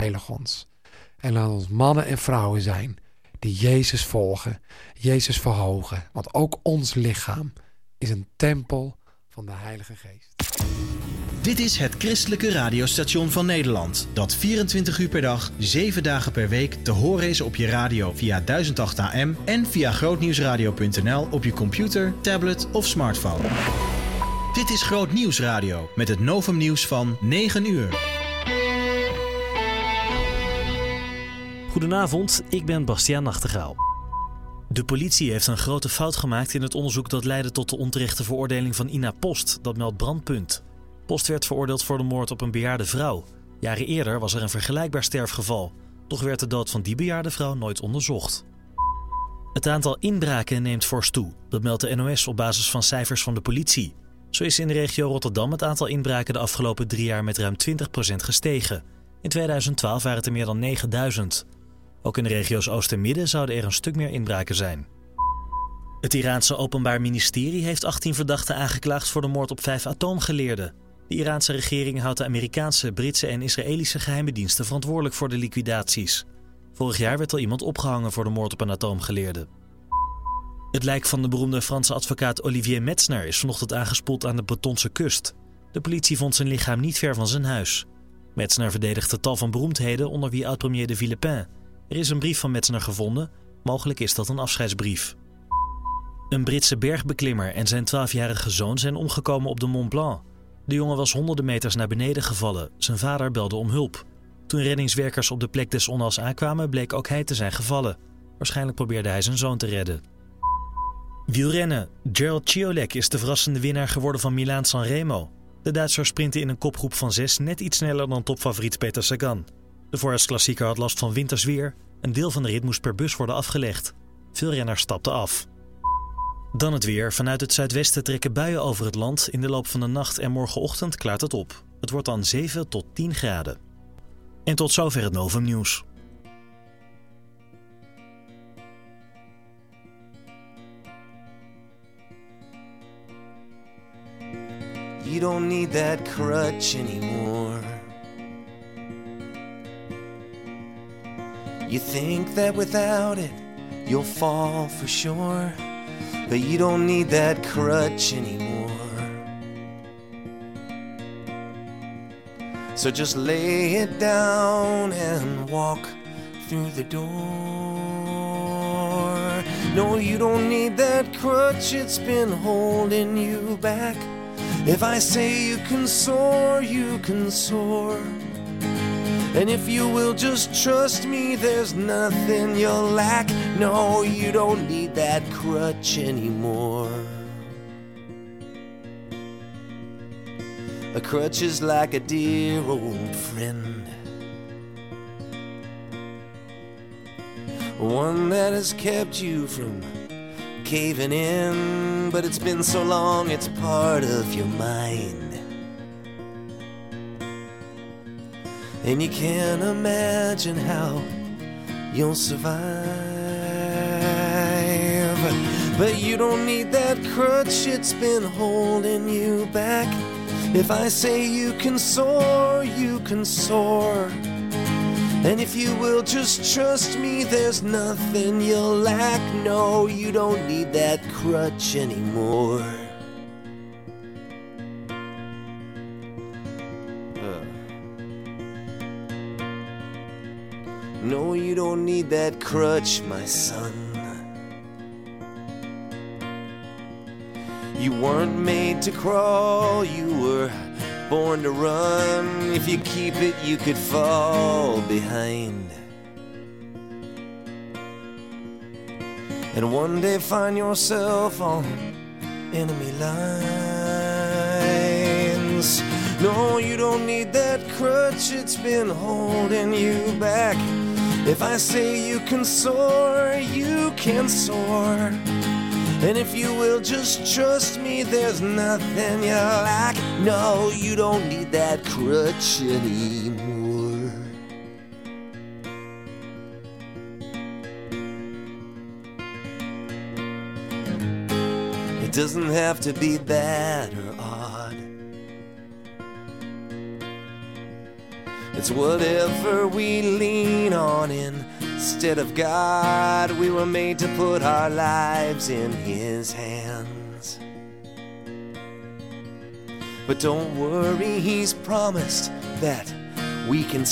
heilig ons. En laat ons mannen en vrouwen zijn die Jezus volgen, Jezus verhogen. Want ook ons lichaam is een tempel van de Heilige Geest. Dit is het christelijke radiostation van Nederland. Dat 24 uur per dag, 7 dagen per week te horen is op je radio via 1008 AM en via grootnieuwsradio.nl op je computer, tablet of smartphone. Dit is Groot Nieuws Radio met het Novum Nieuws van 9 uur. Goedenavond, ik ben Bastiaan Nachtegaal. De politie heeft een grote fout gemaakt in het onderzoek dat leidde tot de onterechte veroordeling van Ina Post, dat meldt Brandpunt. Post werd veroordeeld voor de moord op een bejaarde vrouw. Jaren eerder was er een vergelijkbaar sterfgeval. Toch werd de dood van die bejaarde vrouw nooit onderzocht. Het aantal inbraken neemt fors toe. Dat meldt de NOS op basis van cijfers van de politie. Zo is in de regio Rotterdam het aantal inbraken de afgelopen 3 jaar met ruim 20% gestegen. In 2012 waren het er meer dan 9000. Ook in de regio's Oost en Midden zouden er een stuk meer inbraken zijn. Het Iraanse Openbaar Ministerie heeft 18 verdachten aangeklaagd voor de moord op 5 atoomgeleerden. De Iraanse regering houdt de Amerikaanse, Britse en Israëlische geheime diensten verantwoordelijk voor de liquidaties. Vorig jaar werd al iemand opgehangen voor de moord op een atoomgeleerde. Het lijk van de beroemde Franse advocaat Olivier Metzner is vanochtend aangespoeld aan de Bretonse kust. De politie vond zijn lichaam niet ver van zijn huis. Metzner verdedigde tal van beroemdheden, onder wie oud-premier de Villepin. Er is een brief van Metzner gevonden. Mogelijk is dat een afscheidsbrief. Een Britse bergbeklimmer en zijn 12-jarige zoon zijn omgekomen op de Mont Blanc. De jongen was honderden meters naar beneden gevallen. Zijn vader belde om hulp. Toen reddingswerkers op de plek des onheils aankwamen, bleek ook hij te zijn gevallen. Waarschijnlijk probeerde hij zijn zoon te redden. Wielrennen. Gerald Ciolek is de verrassende winnaar geworden van Milaan-San Remo. De Duitser sprintte in een kopgroep van 6 net iets sneller dan topfavoriet Peter Sagan. De voorjaarsklassieker had last van wintersweer. Een deel van de rit moest per bus worden afgelegd. Veel renners stapten af. Dan het weer. Vanuit het zuidwesten trekken buien over het land. In de loop van de nacht en morgenochtend klaart het op. Het wordt dan 7 tot 10 graden. En tot zover het Novum Nieuws. You don't need that crutch anymore. You think that without it you'll fall for sure, but you don't need that crutch anymore. So just lay it down and walk through the door. No, you don't need that crutch, it's been holding you back. If I say you can soar, you can soar. And if you will just trust me, there's nothing you'll lack. No, you don't need that crutch anymore. A crutch is like a dear old friend, one that has kept you from caving in, but it's been so long it's part of your mind. And you can't imagine how you'll survive. But you don't need that crutch, it's been holding you back. If I say you can soar, you can soar. And if you will just trust me, there's nothing you'll lack. No, you don't need that crutch anymore. No, you don't need that crutch, my son. You weren't made to crawl, you were born to run. If you keep it, you could fall behind. And one day find yourself on enemy lines. No, you don't need that crutch, it's been holding you back. If I say you can soar, you can soar. And if you will just trust me, there's nothing you lack. No, you don't need that crutch anymore. It doesn't have to be bad or odd. It's 'cause whatever we lean on instead of God, we were made to put our lives in His hands. But don't worry, He's promised that we can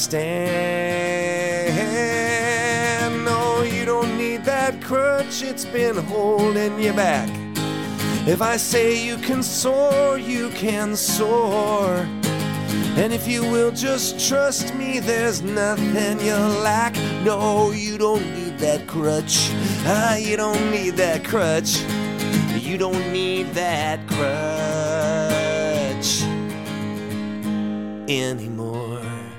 stand. No, you don't need that crutch, it's been holding you back. If I say you can soar, you can soar. And if you will just trust me, there's nothing you'll lack. No, you don't need that crutch. You don't need that crutch. You don't need that crutch anymore.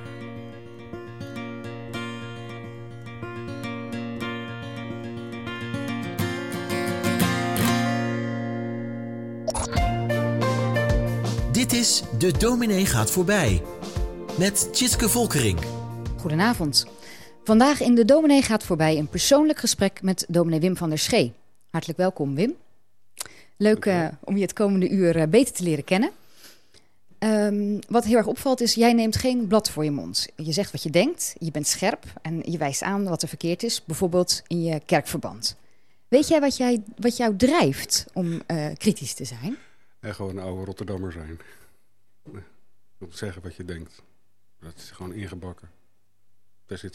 Dit is De Dominee gaat voorbij. Met Tjitske Volkering. Goedenavond. Vandaag in De Dominee gaat voorbij een persoonlijk gesprek met dominee Wim van der Schee. Hartelijk welkom, Wim. Leuk om je het komende uur beter te leren kennen. Wat heel erg opvalt is, jij neemt geen blad voor je mond. Je zegt wat je denkt, je bent scherp en je wijst aan wat er verkeerd is. Bijvoorbeeld in je kerkverband. Weet jij wat jou drijft om kritisch te zijn? En gewoon een oude Rotterdammer zijn. Om te zeggen wat je denkt. Dat is gewoon ingebakken. Er zit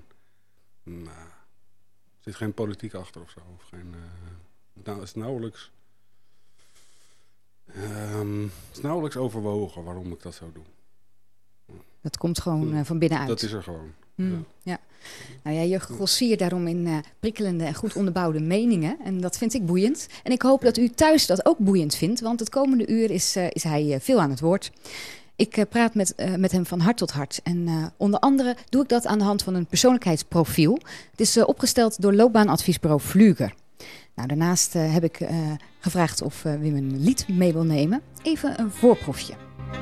geen politiek achter of zo. Of geen, het is nauwelijks overwogen waarom ik dat zou doen. Dat komt gewoon van binnenuit. Dat is er gewoon. Ja. Nou ja, je grossiert daarom in prikkelende en goed onderbouwde meningen. En dat vind ik boeiend. En ik hoop dat u thuis dat ook boeiend vindt. Want het komende uur is hij veel aan het woord. Ik praat met hem van hart tot hart. En onder andere doe ik dat aan de hand van een persoonlijkheidsprofiel. Het is opgesteld door loopbaanadviesbureau Vlüger. Nou, daarnaast heb ik gevraagd of Wim een lied mee wil nemen. Even een voorproefje.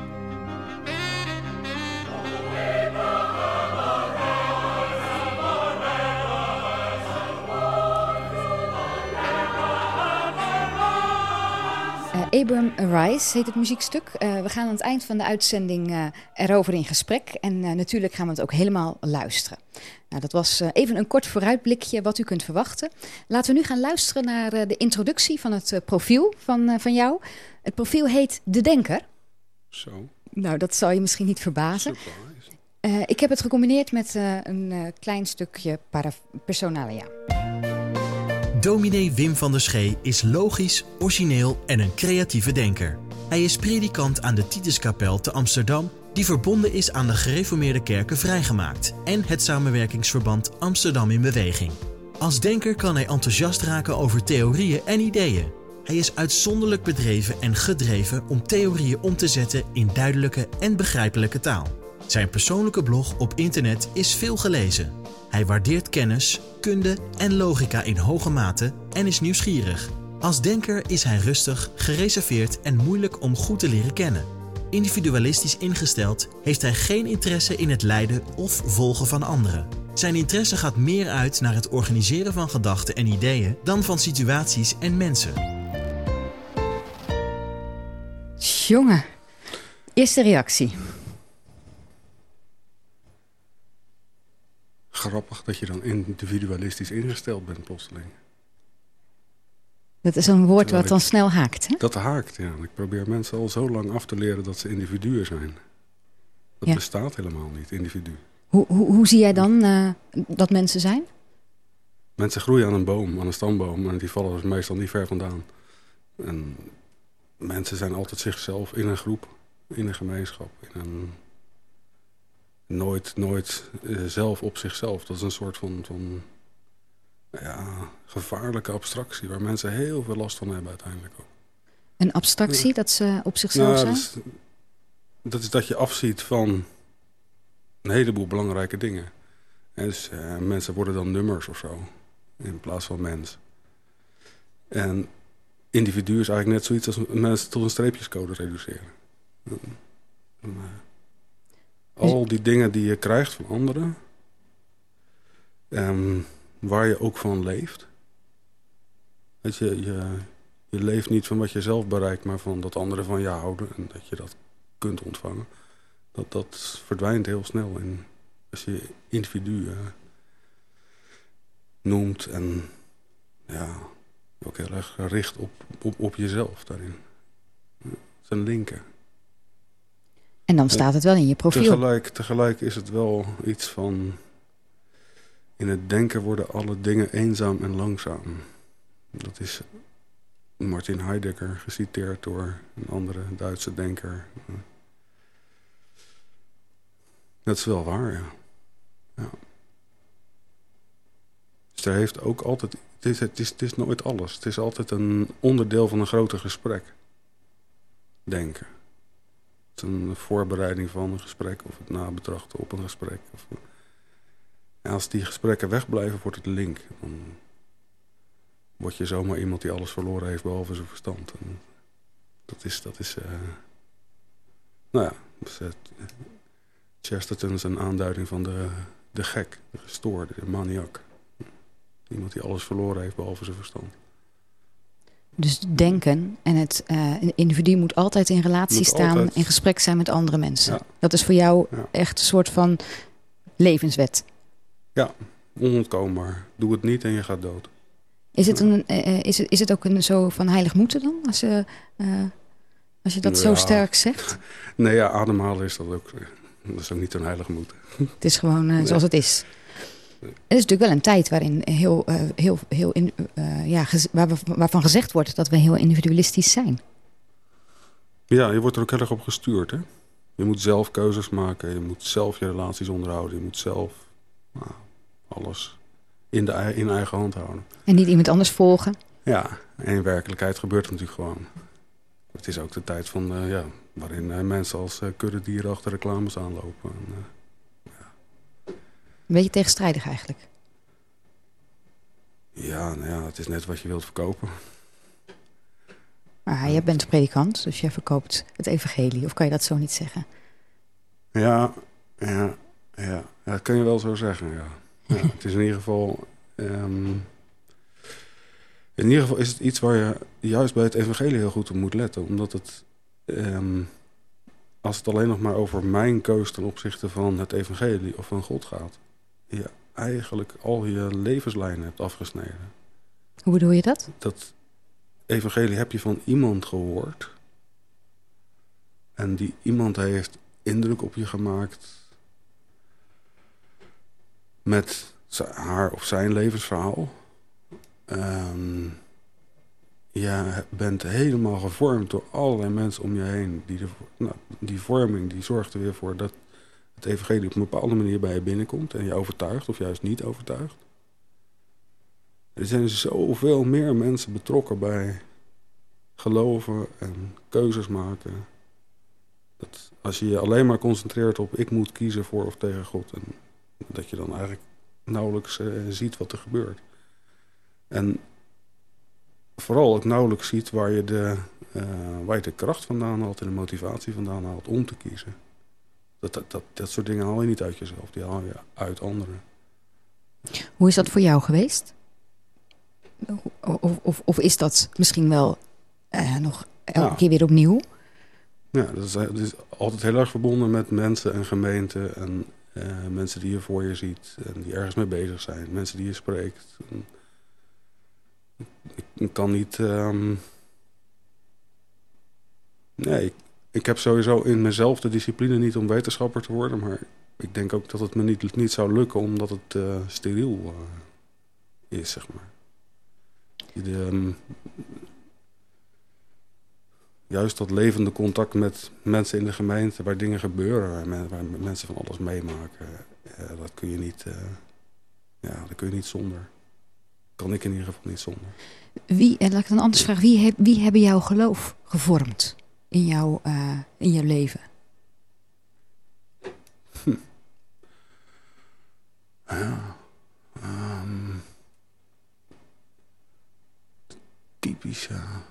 Abram Arise heet het muziekstuk. We gaan aan het eind van de uitzending erover in gesprek. En natuurlijk gaan we het ook helemaal luisteren. Nou, dat was even een kort vooruitblikje wat u kunt verwachten. Laten we nu gaan luisteren naar de introductie van het profiel van jou. Het profiel heet De Denker. Zo. Nou, dat zal je misschien niet verbazen. Ik heb het gecombineerd met een klein stukje personalia. Dominee Wim van der Schee is logisch, origineel en een creatieve denker. Hij is predikant aan de Tituskapel te Amsterdam, die verbonden is aan de gereformeerde kerken Vrijgemaakt en het samenwerkingsverband Amsterdam in Beweging. Als denker kan hij enthousiast raken over theorieën en ideeën. Hij is uitzonderlijk bedreven en gedreven om theorieën om te zetten in duidelijke en begrijpelijke taal. Zijn persoonlijke blog op internet is veel gelezen. Hij waardeert kennis, kunde en logica in hoge mate en is nieuwsgierig. Als denker is hij rustig, gereserveerd en moeilijk om goed te leren kennen. Individualistisch ingesteld heeft hij geen interesse in het leiden of volgen van anderen. Zijn interesse gaat meer uit naar het organiseren van gedachten en ideeën dan van situaties en mensen. Jongen, eerste reactie. Grappig dat je dan individualistisch ingesteld bent, plotseling. Dat is een woord wat dan snel haakt, hè? Dat haakt, ja. Ik probeer mensen al zo lang af te leren dat ze individuen zijn. Dat bestaat helemaal niet, individu. Hoe zie jij dan dat mensen zijn? Mensen groeien aan een boom, aan een stamboom. En die vallen dus meestal niet ver vandaan. En mensen zijn altijd zichzelf in een groep, in een gemeenschap, nooit zelf op zichzelf. Dat is een soort van gevaarlijke abstractie waar mensen heel veel last van hebben uiteindelijk ook. Een abstractie, dat ze op zichzelf zijn? Dat is dat je afziet van een heleboel belangrijke dingen. En dus mensen worden dan nummers of zo, in plaats van mens. En individu is eigenlijk net zoiets als mensen tot een streepjescode reduceren. Al die dingen die je krijgt van anderen, waar je ook van leeft. Dat je leeft niet van wat je zelf bereikt, maar van dat anderen van je houden en dat je dat kunt ontvangen. Dat verdwijnt heel snel als je individu noemt en ook heel erg gericht op jezelf daarin. Zijn linken. En dan staat het wel in je profiel. Tegelijk is het wel iets van... In het denken worden alle dingen eenzaam en langzaam. Dat is Martin Heidegger, geciteerd door een andere Duitse denker. Dat is wel waar, ja. Dus er heeft ook altijd... Het is nooit alles. Het is altijd een onderdeel van een groter gesprek. Denken. Het is een voorbereiding van een gesprek of het nabetrachten op een gesprek. En als die gesprekken wegblijven, wordt het link. Dan word je zomaar iemand die alles verloren heeft behalve zijn verstand. En dat is Chesterton is een aanduiding van de gek, de gestoorde, de maniak. Iemand die alles verloren heeft behalve zijn verstand. Dus denken en het individu moet altijd in relatie staan, in gesprek zijn met andere mensen. Ja. Dat is voor jou echt een soort van levenswet. Ja, onontkoombaar. Doe het niet en je gaat dood. Is het ook een zo van heilig moeten dan? Als je dat zo sterk zegt? Nee, ja, ademhalen is dat ook. Dat is ook niet een heilig moeten. Het is gewoon zoals het is. Het is natuurlijk wel een tijd waarin waarvan gezegd wordt dat we heel individualistisch zijn. Ja, je wordt er ook heel erg op gestuurd. Hè? Je moet zelf keuzes maken. Je moet zelf je relaties onderhouden. Je moet zelf alles in eigen hand houden. En niet iemand anders volgen? Ja, en in werkelijkheid gebeurt het natuurlijk gewoon. Het is ook de tijd van, waarin mensen als kuddedieren achter reclames aanlopen. Een beetje tegenstrijdig eigenlijk. Ja, het is net wat je wilt verkopen. Maar jij bent predikant, dus jij verkoopt het evangelie. Of kan je dat zo niet zeggen? Ja, dat kun je wel zo zeggen, ja. Het is in ieder geval... in ieder geval is het iets waar je juist bij het evangelie heel goed op moet letten. Omdat het... als het alleen nog maar over mijn keus ten opzichte van het evangelie of van God gaat... je eigenlijk al je levenslijn hebt afgesneden. Hoe bedoel je dat? Dat evangelie heb je van iemand gehoord. En die iemand heeft indruk op je gemaakt... met haar of zijn levensverhaal. Je bent helemaal gevormd door allerlei mensen om je heen. Die vorming die zorgt er weer voor dat het evangelie op een bepaalde manier bij je binnenkomt. En je overtuigt of juist niet overtuigt. Er zijn zoveel meer mensen betrokken bij geloven en keuzes maken. Dat als je je alleen maar concentreert op ik moet kiezen voor of tegen God. En dat je dan eigenlijk nauwelijks ziet wat er gebeurt. En vooral ook nauwelijks ziet waar je de kracht vandaan haalt en de motivatie vandaan haalt om te kiezen. Dat soort dingen haal je niet uit jezelf, die haal je uit anderen. Hoe is dat voor jou geweest? Of is dat misschien wel nog elke keer weer opnieuw? Ja, dat is altijd heel erg verbonden met mensen en gemeenten en mensen die je voor je ziet en die ergens mee bezig zijn. Mensen die je spreekt. Ik kan niet... ik heb sowieso in mezelf de discipline niet om wetenschapper te worden. Maar ik denk ook dat het me niet zou lukken omdat het steriel is, zeg maar. Juist dat levende contact met mensen in de gemeente, waar dingen gebeuren, waar mensen van alles meemaken. Dat kun je niet, dat kun je niet zonder. Kan ik in ieder geval niet zonder. Laat ik dan anders vragen, wie hebben jouw geloof gevormd in jouw leven? Typisch,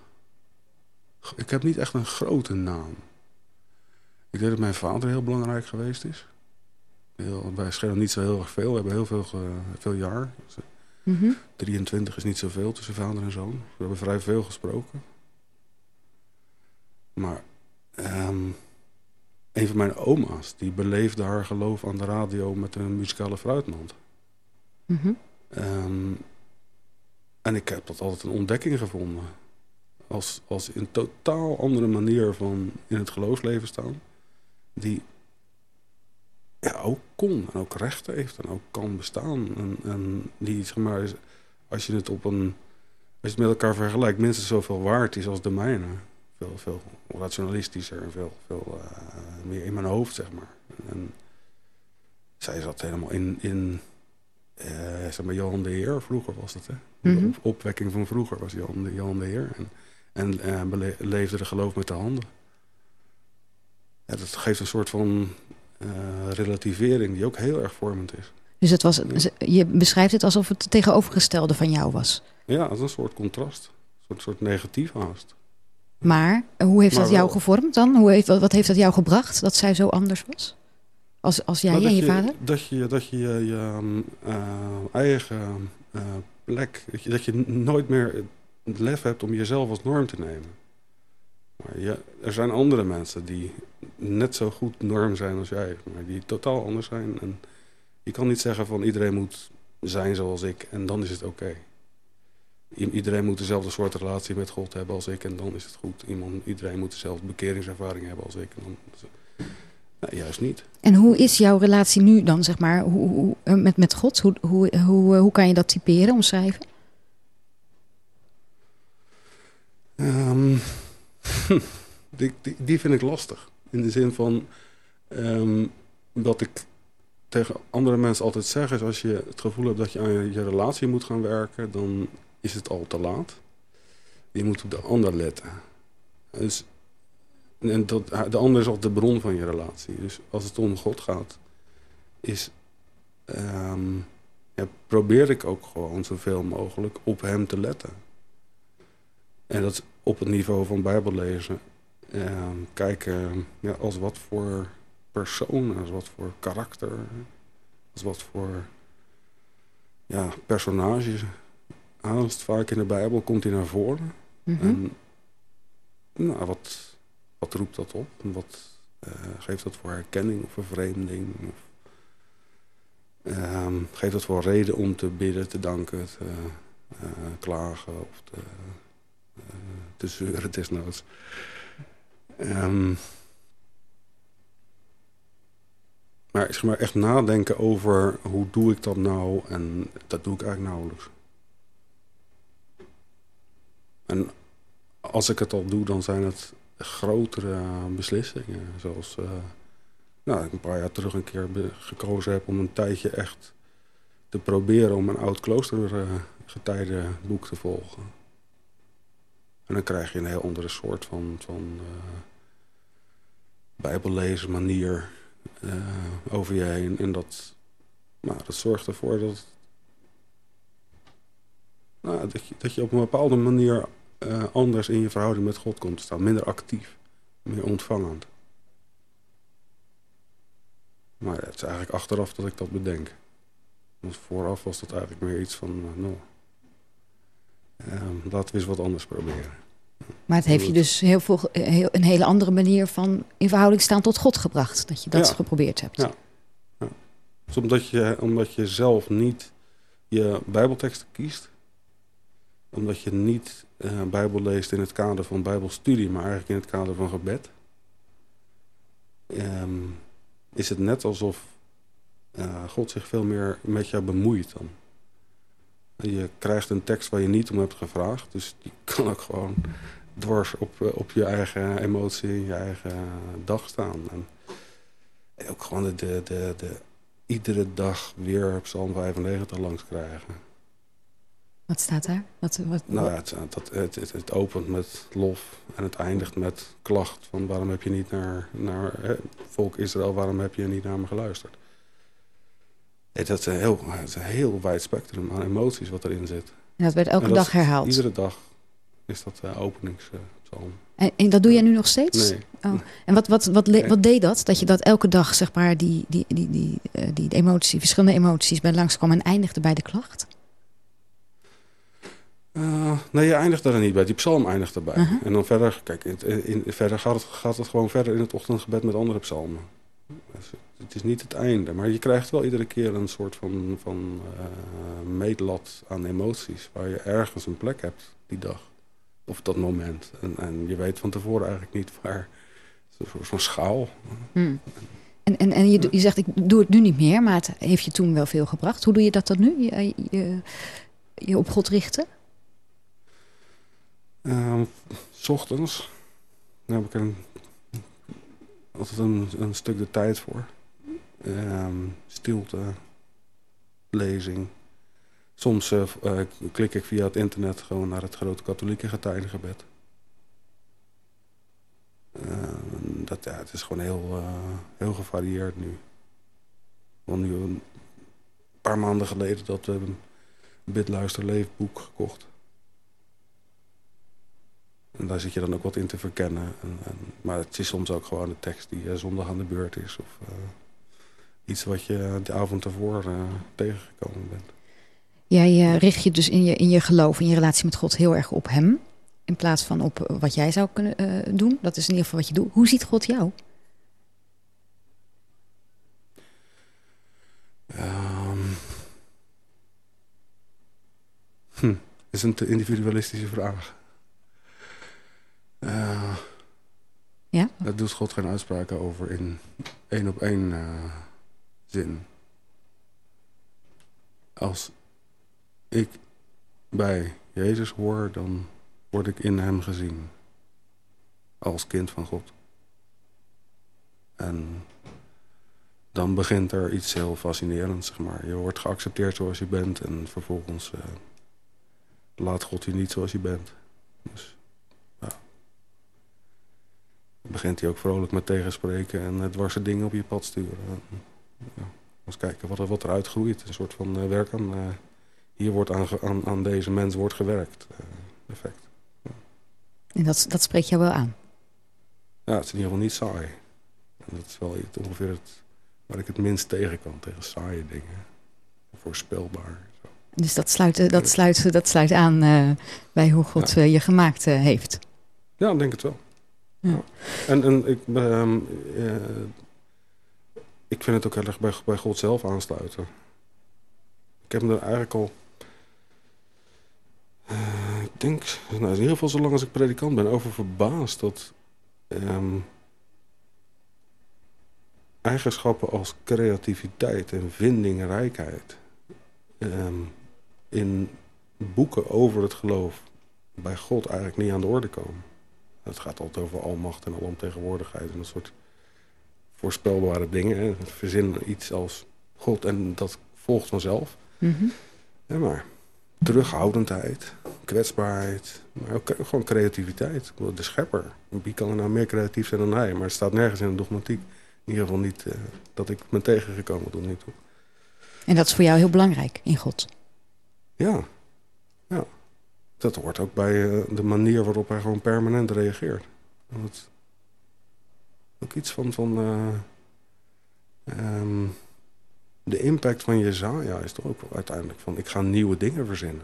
ik heb niet echt een grote naam. Ik denk dat mijn vader heel belangrijk geweest is. Wij schelen niet zo heel erg veel. We hebben heel veel jaar. 23 is niet zoveel tussen vader en zoon. We hebben vrij veel gesproken. Maar een van mijn oma's, die beleefde haar geloof aan de radio met een muzikale fruitmand. Mhm. En ik heb dat altijd een ontdekking gevonden. Als een totaal andere manier van in het geloofsleven staan. Die ook kon en ook recht heeft en ook kan bestaan. En die, zeg maar, als je het met elkaar vergelijkt, minstens zoveel waard is als de mijne. Veel rationalistischer en veel meer in mijn hoofd, zeg maar. En zij zat helemaal in zeg maar Johan de Heer. Vroeger was dat, hè? De opwekking van vroeger was Johan de Heer. En leefde de geloof met de handen. Ja, dat geeft een soort van relativering die ook heel erg vormend is. Dus je beschrijft het alsof het tegenovergestelde van jou was. Ja, het is een soort contrast. Een soort negatief haast. Maar hoe heeft dat jou gevormd dan? Wat heeft dat jou gebracht dat zij zo anders was? Als jij en je vader? Dat je je eigen plek... Dat je nooit meer het lef hebt om jezelf als norm te nemen. Maar er zijn andere mensen die net zo goed norm zijn als jij. Maar die totaal anders zijn. En je kan niet zeggen van iedereen moet zijn zoals ik en dan is het oké. Iedereen moet dezelfde soort relatie met God hebben als ik en dan is het goed. Iedereen moet dezelfde bekeringservaring hebben als ik. En dan nee, juist niet. En hoe is jouw relatie nu dan, zeg maar, met God? Hoe kan je dat typeren, omschrijven? Die vind ik lastig. In de zin van wat ik tegen andere mensen altijd zeg is, als je het gevoel hebt dat je aan je relatie moet gaan werken, dan is het al te laat. Je moet op de ander letten. Dus, de ander is al de bron van je relatie. Dus als het om God gaat, probeer ik ook gewoon zoveel mogelijk op hem te letten. En dat is op het niveau van Bijbellezen. Kijken als wat voor persoon, als wat voor karakter, als wat voor personage. Haast vaak in de Bijbel komt hij naar voren. En wat roept dat op? Wat geeft dat voor herkenning of vervreemding? Geeft dat voor reden om te bidden, te danken, te klagen of te zeuren desnoods? Maar echt nadenken over hoe doe ik dat nou en dat doe ik eigenlijk nauwelijks. En als ik het al doe, dan zijn het grotere beslissingen. Zoals ik een paar jaar terug een keer gekozen heb om een tijdje echt te proberen om een oud kloostergetijdenboek te volgen. En dan krijg je een heel andere soort van bijbellezen manier over je heen. En dat zorgt ervoor dat je op een bepaalde manier anders in je verhouding met God komt te staan. Minder actief, meer ontvangend. Maar het is eigenlijk achteraf dat ik dat bedenk. Want vooraf was dat eigenlijk meer iets van, laten we eens wat anders proberen. Maar het heeft je dus een hele andere manier van in verhouding staan tot God gebracht. Dat je dat geprobeerd hebt. Ja. Dus omdat je zelf niet je Bijbelteksten kiest. Omdat je niet Bijbel leest in het kader van Bijbelstudie, maar eigenlijk in het kader van gebed. Is het net alsof God zich veel meer met jou bemoeit dan. Je krijgt een tekst waar je niet om hebt gevraagd. Dus die kan ook gewoon dwars op je eigen emotie, je eigen dag staan. En ook gewoon iedere dag weer Psalm 95 langs krijgen. Wat staat daar? Het opent met lof en het eindigt met klacht. Van waarom heb je niet naar volk Israël, waarom heb je niet naar me geluisterd? Dat is een heel wijd spectrum aan emoties wat erin zit. En dat werd elke dag herhaald? Iedere dag is dat openingspsalm. En dat doe jij nu nog steeds? Nee. Oh. En wat deed dat? Dat je dat elke dag, zeg maar, die emotie, verschillende emoties bij langskwam en eindigde bij de klacht? Nee, je eindigt er niet bij. Die psalm eindigt erbij. Uh-huh. En dan verder, kijk, verder gaat het gewoon verder in het ochtendgebed met andere psalmen. Dus het is niet het einde, maar je krijgt wel iedere keer een soort van meetlat aan emoties. Waar je ergens een plek hebt die dag. Of dat moment. En je weet van tevoren eigenlijk niet waar. Het is een soort van schaal. En je zegt, ik doe het nu niet meer, maar het heeft je toen wel veel gebracht. Hoe doe je dat dan nu? Je op God richten? 's Ochtends. Daar heb ik altijd een stuk de tijd voor. Stilte. Lezing. Soms klik ik via het internet gewoon naar het grote katholieke getijdengebed. Het is gewoon heel gevarieerd nu. Want nu een paar maanden geleden dat we een Bid, Luister, Leefboek gekocht. En daar zit je dan ook wat in te verkennen. Maar het is soms ook gewoon de tekst die zondag aan de beurt is. Of iets wat je de avond ervoor tegengekomen bent. Jij richt je dus in je geloof, in je relatie met God heel erg op hem. In plaats van op wat jij zou kunnen doen. Dat is in ieder geval wat je doet. Hoe ziet God jou? Is een te individualistische vraag. Ja? Daar doet God geen uitspraken over in 1-op-1 zin. Als ik bij Jezus hoor, dan word ik in hem gezien. Als kind van God. En dan begint er iets heel fascinerends, zeg maar. Je wordt geaccepteerd zoals je bent en vervolgens laat God je niet zoals je bent. Dus begint hij ook vrolijk met tegenspreken en dwarse dingen op je pad sturen. Eens kijken wat eruit groeit. Een soort van werk aan... hier wordt aan deze mens wordt gewerkt. Effect. En dat spreekt jou wel aan? Ja, het is in ieder geval niet saai. En dat is wel ongeveer waar ik het minst tegen kan. Tegen saaie dingen. Voorspelbaar. Zo. Dus dat sluit aan bij hoe God je gemaakt heeft? Ja, ik denk het wel. Ja. En ik vind het ook heel erg bij God zelf aansluiten. Ik heb me er eigenlijk al... ik denk, in ieder geval zolang als ik predikant ben, over verbaasd dat eigenschappen als creativiteit en vindingrijkheid in boeken over het geloof bij God eigenlijk niet aan de orde komen. Het gaat altijd over almacht en alomtegenwoordigheid en dat soort voorspelbare dingen. Hè. Verzin iets als God en dat volgt vanzelf. Mm-hmm. Ja, maar terughoudendheid, kwetsbaarheid, maar ook gewoon creativiteit. De schepper, wie kan er nou meer creatief zijn dan hij? Maar het staat nergens in de dogmatiek. In ieder geval niet dat ik ben tegengekomen tot nu toe. En dat is voor jou heel belangrijk in God? Ja. Dat hoort ook bij de manier waarop hij gewoon permanent reageert. Dat ook iets van de impact van Jesaja is toch ook uiteindelijk van... ik ga nieuwe dingen verzinnen.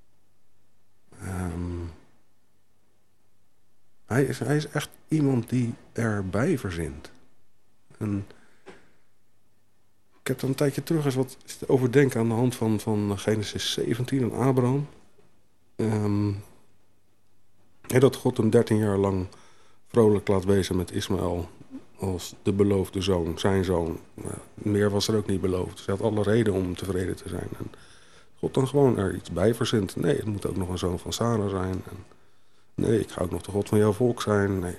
Hij is echt iemand die erbij verzint. En ik heb dan een tijdje terug eens wat overdenken aan de hand van Genesis 17 en Abraham. Dat God hem 13 jaar lang vrolijk laat wezen met Ismaël als de beloofde zoon, zijn zoon. Meer was er ook niet beloofd. Dus hij had alle reden om tevreden te zijn. En God dan gewoon er iets bij verzint. Nee, het moet ook nog een zoon van Sarah zijn. En nee, ik ga ook nog de God van jouw volk zijn. Nee,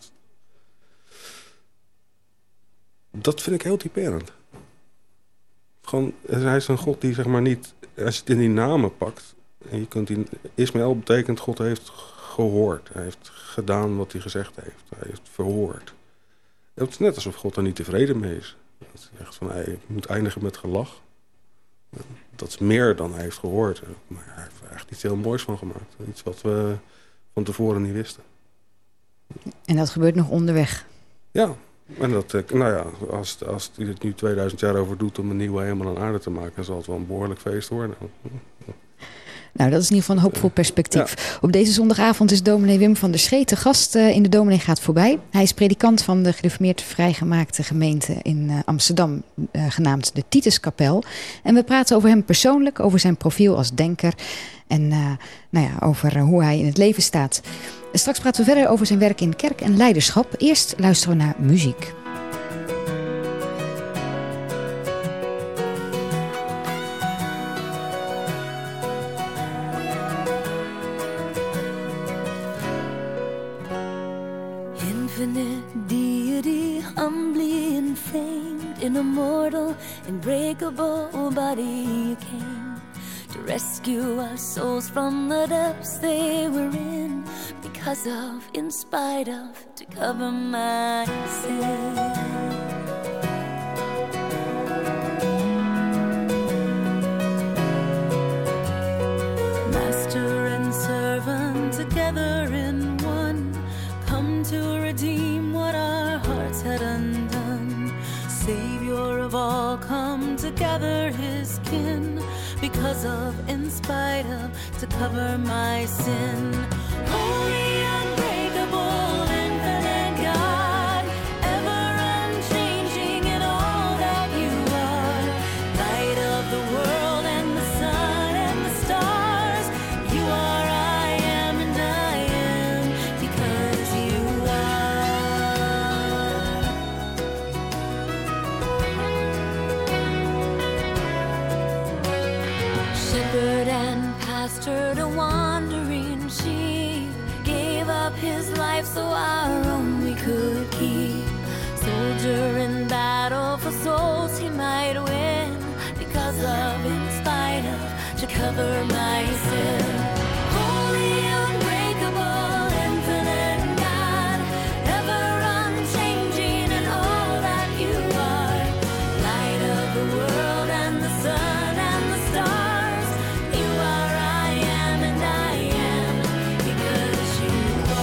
dat vind ik heel typerend. Gewoon, hij is een God die zeg maar niet... Als je het in die namen pakt... En je kunt Ismaël betekent God heeft gehoord. Hij heeft gedaan wat hij gezegd heeft. Hij heeft verhoord. Het is net alsof God er niet tevreden mee is. Het is echt van, je moet eindigen met gelach. Dat is meer dan hij heeft gehoord. Maar hij heeft er echt iets heel moois van gemaakt. Iets wat we van tevoren niet wisten. En dat gebeurt nog onderweg? Ja. En dat, als hij het nu 2000 jaar over doet om een nieuwe hemel en aarde te maken... dan zal het wel een behoorlijk feest worden. Nou, dat is in ieder geval een hoopvol perspectief. Op deze zondagavond is dominee Wim van der Schee te gast in de Dominee Gaat Voorbij. Hij is predikant van de gereformeerd vrijgemaakte gemeente in Amsterdam, genaamd de Tituskapel. En we praten over hem persoonlijk, over zijn profiel als denker en over hoe hij in het leven staat. Straks praten we verder over zijn werk in kerk en leiderschap. Eerst luisteren we naar muziek. Infinite deity, humbly inflamed, in a mortal, unbreakable body you came to rescue our souls from the depths they were in, because of, in spite of, to cover my sin. Master and servant together in one, come to redeem what our hearts had undone. Savior of all, come to gather his kin, because of, in spite of, to cover my sin. Holy, unbreakable, infinite God, ever unchanging in all that you are, light of the world and the sun and the stars. You are, I am, and I am, because you are. Shepherd and pastor to wandering sheep, gave up his life so our own we could keep. Soldier in battle for souls he might win, because of, in spite of, to cover my sin. Holy, unbreakable, infinite God, ever unchanging in all that you are, light of the world and the sun and the stars. You are, I am, and I am, because you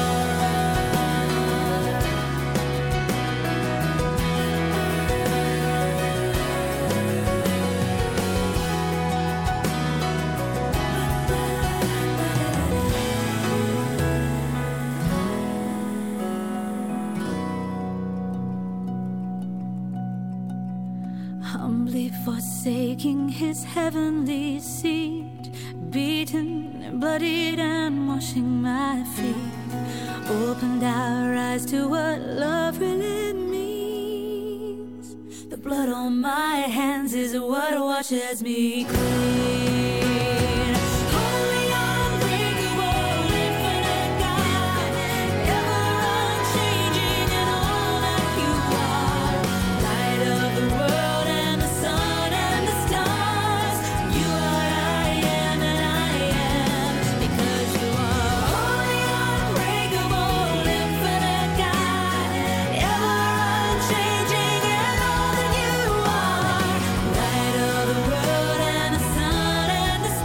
humbly forsaking his heavenly seat, beaten and bloodied and washing my feet, opened our eyes to what love really means. The blood on my hands is what washes me clean. Holy, unbreakable, infinite God, ever unchanging in all that you are, light of the world and the sun and the stars. You are, I am, and I am, because you are. Holy, unbreakable, infinite God, ever unchanging in all that you are, light of the world and the sun and the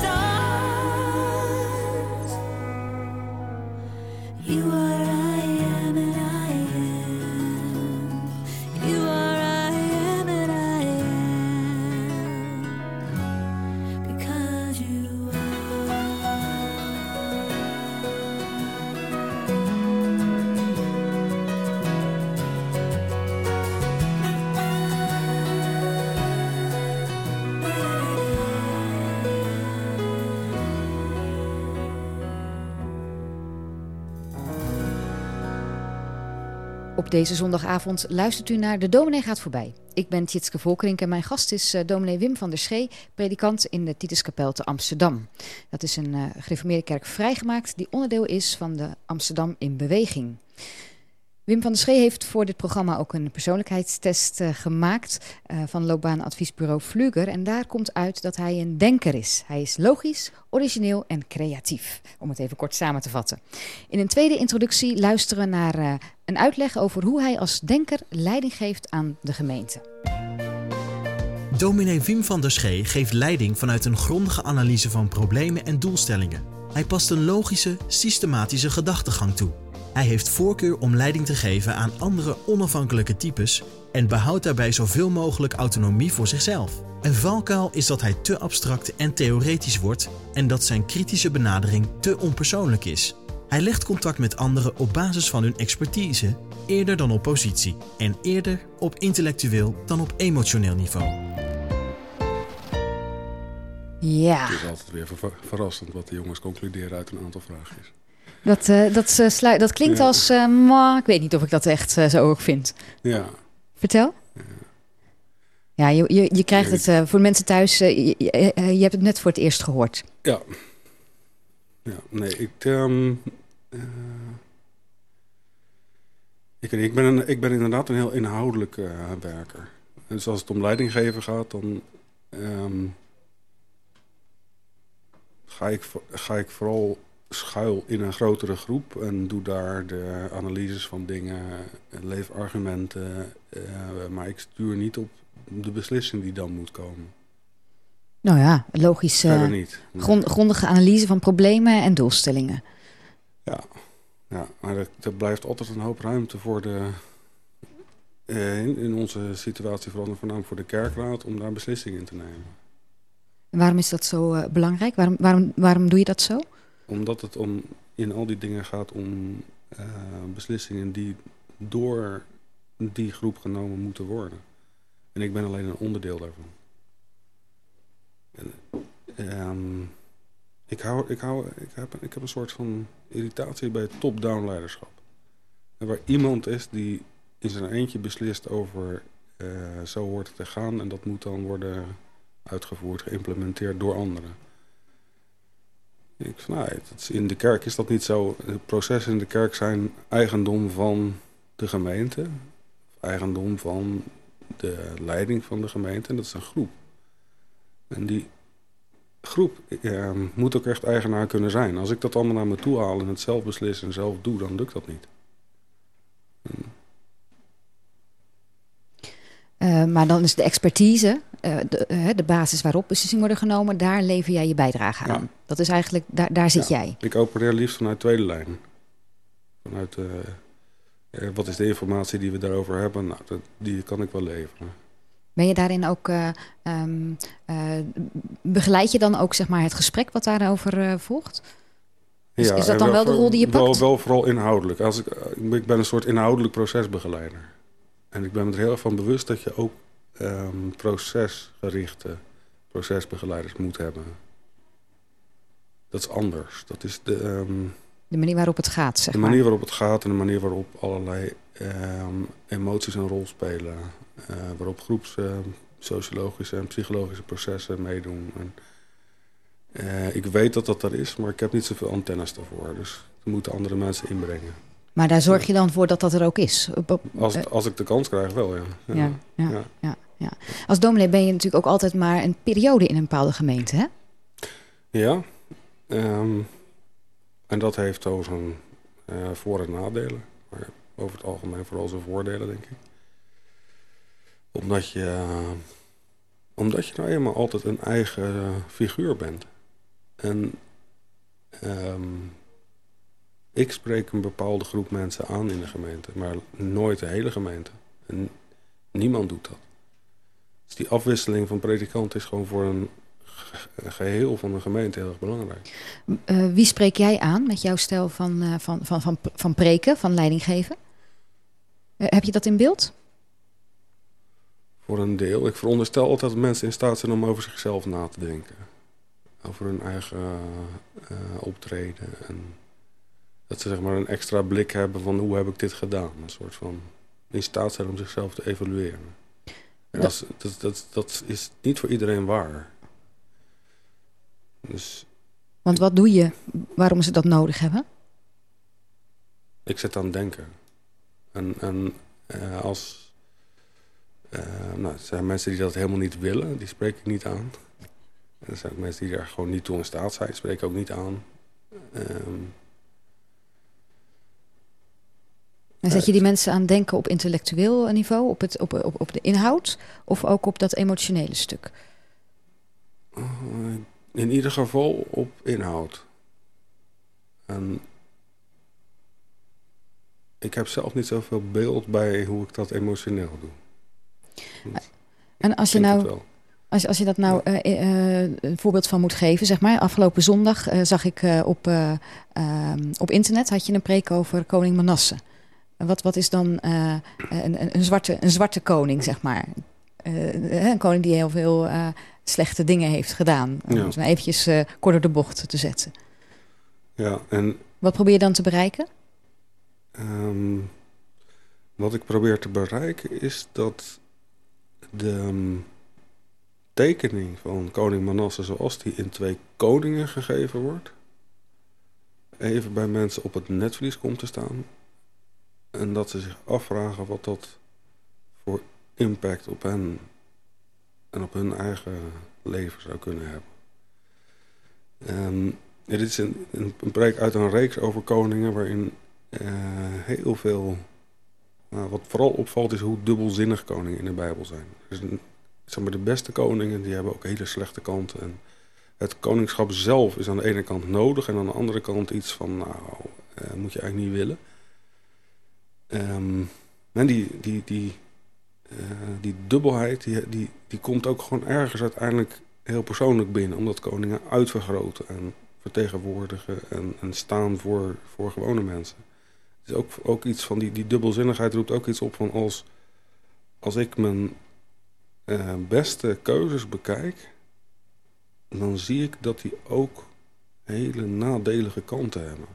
stars. You are, I am, and I am. You are, I am, and I am, because you Op deze zondagavond luistert u naar De Dominee Gaat Voorbij. Ik ben Tjitske Volkerink en mijn gast is dominee Wim van der Schee, predikant in de Tituskapel te Amsterdam. Dat is een gereformeerde kerk vrijgemaakt die onderdeel is van de Amsterdam in Beweging. Wim van der Schee heeft voor dit programma ook een persoonlijkheidstest gemaakt van loopbaanadviesbureau Vlugger. En daar komt uit dat hij een denker is. Hij is logisch, origineel en creatief, om het even kort samen te vatten. In een tweede introductie luisteren we naar een uitleg over hoe hij als denker leiding geeft aan de gemeente. Dominee Wim van der Schee geeft leiding vanuit een grondige analyse van problemen en doelstellingen. Hij past een logische, systematische gedachtegang toe. Hij heeft voorkeur om leiding te geven aan andere onafhankelijke types en behoudt daarbij zoveel mogelijk autonomie voor zichzelf. Een valkuil is dat hij te abstract en theoretisch wordt en dat zijn kritische benadering te onpersoonlijk is. Hij legt contact met anderen op basis van hun expertise, eerder dan op positie en eerder op intellectueel dan op emotioneel niveau. Ja. Het is altijd weer verrassend wat de jongens concluderen uit een aantal vraagjes. Dat klinkt als... ik weet niet of ik dat echt zo ook vind. Ja. Vertel. Ja, je krijgt het voor de mensen thuis... je hebt het net voor het eerst gehoord. Ja. Ja, nee, ik ben inderdaad een heel inhoudelijk werker. Dus als het om leidinggeven gaat, dan ga ik vooral schuil in een grotere groep en doe daar de analyses van dingen, leefargumenten, maar ik stuur niet op de beslissing die dan moet komen. Nou ja, logisch. Verder niet. Grondige analyse van problemen en doelstellingen. Ja, maar er blijft altijd een hoop ruimte voor in onze situatie, voornamelijk voor de kerkraad, om daar beslissingen in te nemen. En waarom is dat zo belangrijk? Waarom doe je dat zo? Omdat het in al die dingen gaat om beslissingen die door die groep genomen moeten worden. En ik ben alleen een onderdeel daarvan. Ik heb een soort van irritatie bij top-down leiderschap. En waar iemand is die in zijn eentje beslist over zo hoort het te gaan en dat moet dan worden uitgevoerd, geïmplementeerd door anderen. In de kerk is dat niet zo. De processen in de kerk zijn eigendom van de gemeente, eigendom van de leiding van de gemeente en dat is een groep. En die groep moet ook echt eigenaar kunnen zijn. Als ik dat allemaal naar me toe haal en het zelf beslis en zelf doe, dan lukt dat niet. Maar dan is de expertise, de basis waarop beslissingen worden genomen, daar lever jij je bijdrage aan. Ja. Dat is eigenlijk, daar zit jij. Ik opereer liefst vanuit tweede lijn. Vanuit, wat is de informatie die we daarover hebben? Nou, die kan ik wel leveren. Ben je daarin ook, begeleid je dan ook zeg maar, het gesprek wat daarover volgt? Is dat dan wel de rol die je pakt? Wel vooral inhoudelijk. Ik ben een soort inhoudelijk procesbegeleider. En ik ben me er heel erg van bewust dat je ook procesgerichte procesbegeleiders moet hebben. Dat is anders. Dat is de manier waarop het gaat, zeg maar. De manier waarop het gaat en de manier waarop allerlei emoties een rol spelen. Waarop sociologische en psychologische processen meedoen. En, ik weet dat dat er is, maar ik heb niet zoveel antennes daarvoor. Dus dat moeten andere mensen inbrengen. Maar daar zorg je dan voor dat dat er ook is? Als ik de kans krijg, wel, ja. Ja. Als dominee ben je natuurlijk ook altijd maar een periode in een bepaalde gemeente, hè? Ja. En dat heeft ook zijn voor- en nadelen. Maar over het algemeen vooral zijn voordelen, denk ik. Omdat je nou eenmaal altijd een eigen figuur bent. En ik spreek een bepaalde groep mensen aan in de gemeente, maar nooit de hele gemeente. En niemand doet dat. Dus die afwisseling van predikant is gewoon voor een geheel van een gemeente heel erg belangrijk. Wie spreek jij aan met jouw stijl van preken, van leiding geven? Heb je dat in beeld? Voor een deel. Ik veronderstel altijd dat mensen in staat zijn om over zichzelf na te denken. Over hun eigen optreden. En dat ze zeg maar een extra blik hebben van hoe heb ik dit gedaan. Een soort van in staat zijn om zichzelf te evalueren. En dat is niet voor iedereen waar. Dus, want wat doe je waarom ze dat nodig hebben? Ik zit aan het denken. En er zijn mensen die dat helemaal niet willen, die spreek ik niet aan. En er zijn ook mensen die daar gewoon niet toe in staat zijn, spreek ik ook niet aan. En zet je die mensen aan denken op intellectueel niveau, op de inhoud, of ook op dat emotionele stuk? In ieder geval op inhoud. En ik heb zelf niet zoveel beeld bij hoe ik dat emotioneel doe. En als je nou... Als je dat nou een voorbeeld van moet geven, zeg maar. Afgelopen zondag zag ik op internet, had je een preek over koning Manasse. Wat is dan een zwarte koning, zeg maar? Een koning die heel veel slechte dingen heeft gedaan. Om het maar eventjes kort door de bocht te zetten. Ja, en... Wat probeer je dan te bereiken? Wat ik probeer te bereiken is dat de tekening van koning Manasse zoals die in 2 Koningen gegeven wordt, even bij mensen op het netvlies komt te staan. En dat ze zich afvragen wat dat voor impact op hen en op hun eigen leven zou kunnen hebben. Dit is een preek uit een reeks over koningen waarin heel veel... wat vooral opvalt is hoe dubbelzinnig koningen in de Bijbel zijn. Dus zeg maar, de beste koningen die hebben ook hele slechte kanten. En het koningschap zelf is aan de ene kant nodig en aan de andere kant iets van, moet je eigenlijk niet willen. En die dubbelheid die komt ook gewoon ergens uiteindelijk heel persoonlijk binnen. Omdat koningen uitvergroten en vertegenwoordigen en staan voor gewone mensen. Het is ook iets van die dubbelzinnigheid roept ook iets op van als ik mijn beste keuzes bekijk, dan zie ik dat die ook hele nadelige kanten hebben.